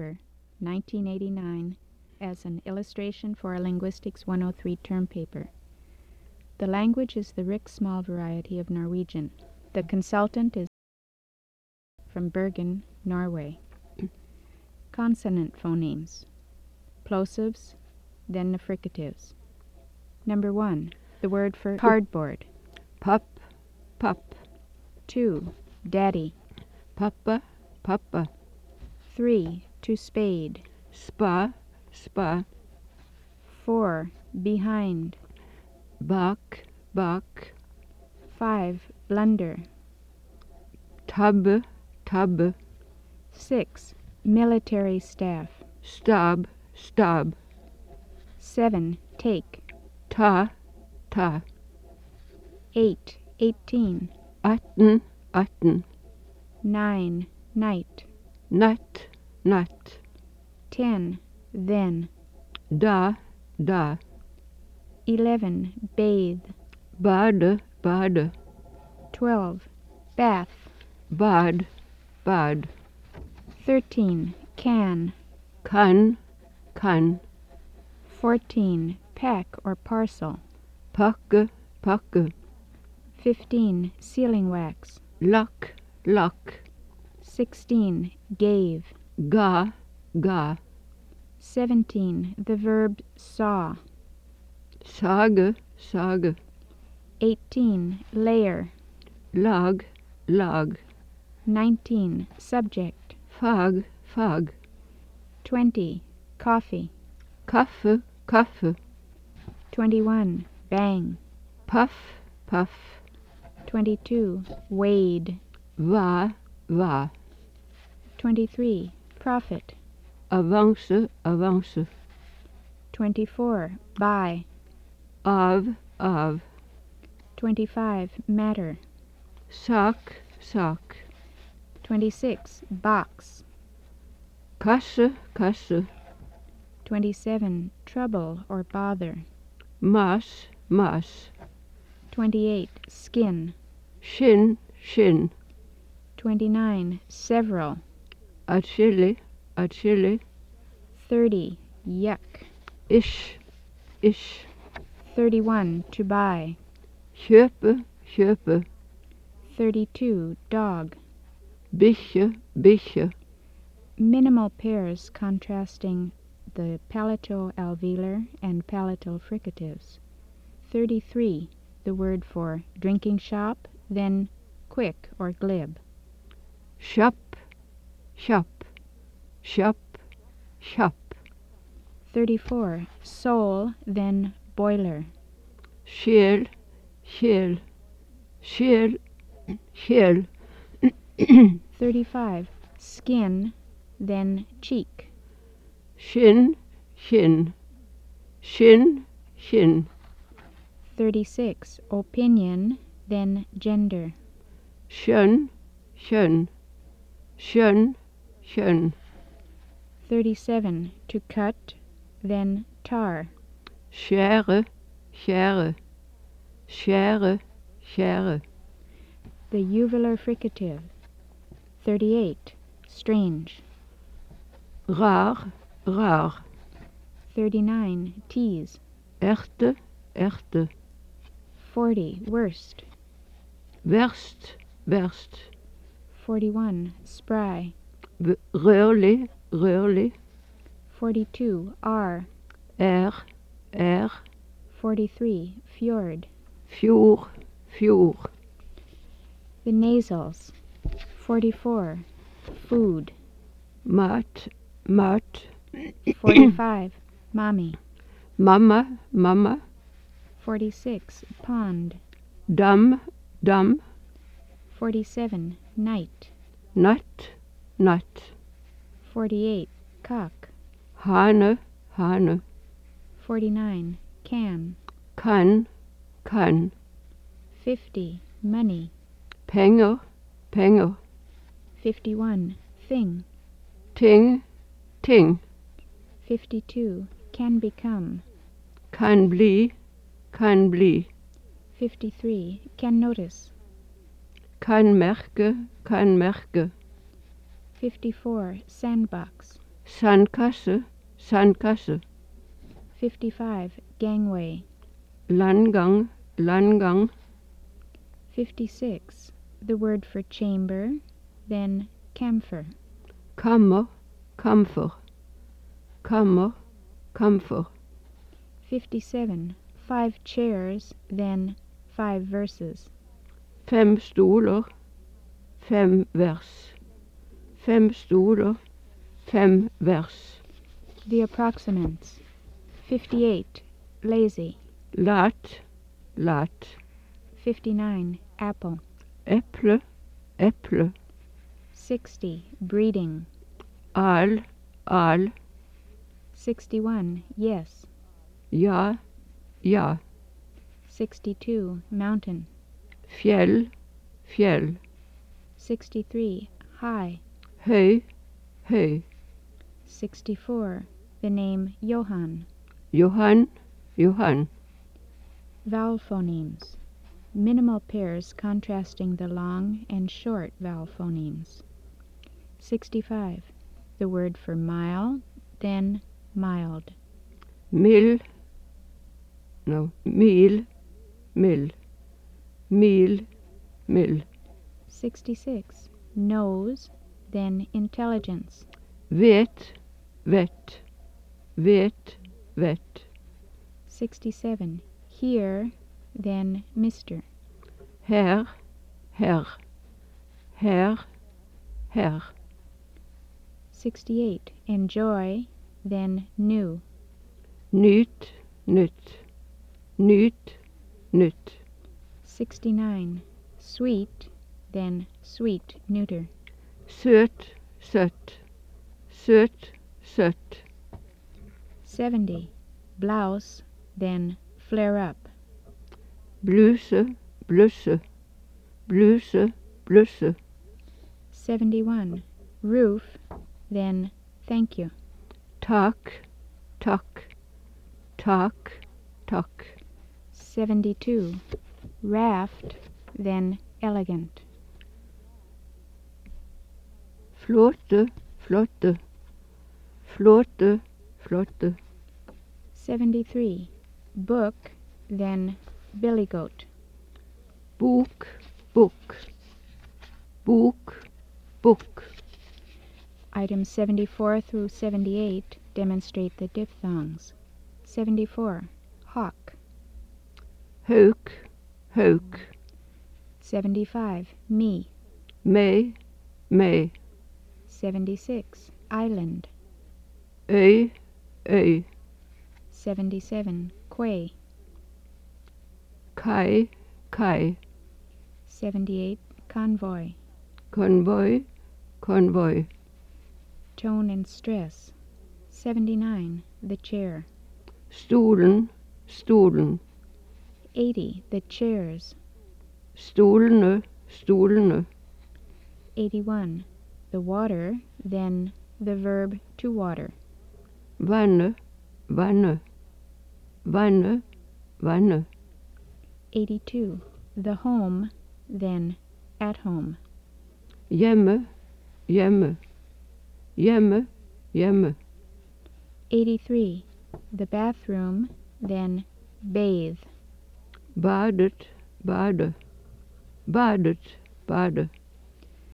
Faber, 1989, as an illustration for a Linguistics 103 term paper. The language is the Riksmål variety of Norwegian. The consultant is from Bergen, Norway. Consonant phonemes. Plosives, then the fricatives. Number 1, the word for cardboard. Papp, papp. 2, daddy. Pappa, pappa. 3, to spade. Spa, spa. 4, behind. Bak, bak. 5, blunder. Tabbe, tabbe. 6, military staff. Stab, stab. 7, take. Ta, ta. 8, 18. Atten, atten. 9, night. Natt, natt. 10, then. Da, da. 11, bathe. Bade, bade. 12, bath. Bad, bad. 13, can. Kan, kan. 14, pack or parcel. Pakke, pakke. 15, sealing wax. Lakk, lakk. 16, gave. Ga, ga. 17, the verb saw. Sage, sage. 18, layer. Lag, lag. 19, subject. Fag, fag. 20, coffee. Kaffe, kaffe. 21, bang. Paff, paff. 22, wade. Va, va. 23, profit. Avance, avance. 24, buy. Av, av. 25, matter. Sak, sak. 26, box. Kasse, kasse. 27, trouble or bother. Mas, mas. 28, skin. Skinn, skinn. 29, several. Atskillig, atskillig. 30, yuck. Ish, ish. 31, to buy. Kjøpe, kjøpe. 32, dog. Bikkje, bikkje. Minimal pairs contrasting the palato-alveolar and palatal fricatives. 33, the word for drinking shop, then quick or glib. Kjapp, kjapp. Kjapp, kjapp. 34, soul, then boiler. Sjel, sjel. Sjel, sjel. 35, skin, then cheek. Skinn, skinn. Skinn, skinn. 36, opinion, then gender. Skjønn, skjønn. Skjønn, skjønn. 37, to cut, then tar. Skjære, skjære. Skjære, skjære. The uvular fricative. 38, strange. Rar, rar. 39, tease. Erte, erte. 40, worst. Verst, verst. 41, spry. Rørlig, rørlig. 42, are. Er, er. 43, fjord. Fjord, fjord. The nasals. 44, food. Mat, mat. 45, mommy. Mamma, mamma. 46, pond. Dam, dam. 47, night. Natt, natt. 48, cock. Hane, hane. 49, can. Kan, kan. 50, money. Penger, penger. 51, thing. Ting, ting. 52, can become. Kan bli, kan bli. 53, can notice. Kan merke, kan merke. 54, sandbox. Sandkasse, sandkasse. 55. Gangway. Landgang, landgang. 56. The word for chamber, then camphor. Kammer, kamfer. Kammer, kamfer. 57. 5 chairs, then 5 verses. 5 stoler, 5 vers. 5 stoler, 5 vers. The approximants. 58. Lazy. Lat, lat. 59. Apple. Äpple, äpple. 60. Breeding. Al, al. 61. Yes. Ja, ja. 62. Mountain. Fjell, fjell. 63. High. Høy, høy. 64. The name Johann. Johan, Johan. Vowel phonemes. Minimal pairs contrasting the long and short vowel phonemes. 65. The word for mile, then mild. Mil, no, mil, mil. Mil, mil. 66. Nose, then intelligence. Vet, vet. Vet, vet. 67. Here, then Mr. Her, her. Her, her. 68. Enjoy, then new. Nyt, nytt. Nyt, nytt. 69. Sweet, then sweet, neuter. Søt, søtt. Søt, søtt. 70. Blouse, then flare up. Bluse, blusse. Bluse, blusse. 71. Roof, then thank you. Tak, tak. Tak, tak. 72. Raft, then elegant. Flåte, flotte. Flåte, flotte. 73. Book, then billy goat. Bok, bok. Bok, bok. Items 74 through 78 demonstrate the diphthongs. 74. Hawk. Hauk, hauk. 75. Me. Meg, meg. 76. Island. Øy, øy. 77. Quay. Kai, kai. 78. Convoy. Konvoj, konvoj. Tone and stress. 79. The chair. Stolen, stolen. 80. The chairs. Stolene, stolene. 81. The water, then the verb to water. Vanne, vanne. Vanne, vanne. 82. The home, then at home. Hjemme, hjemme. Hjemme, hjemme. 83. The bathroom, then bathe. Badet, bade. Badet, bade.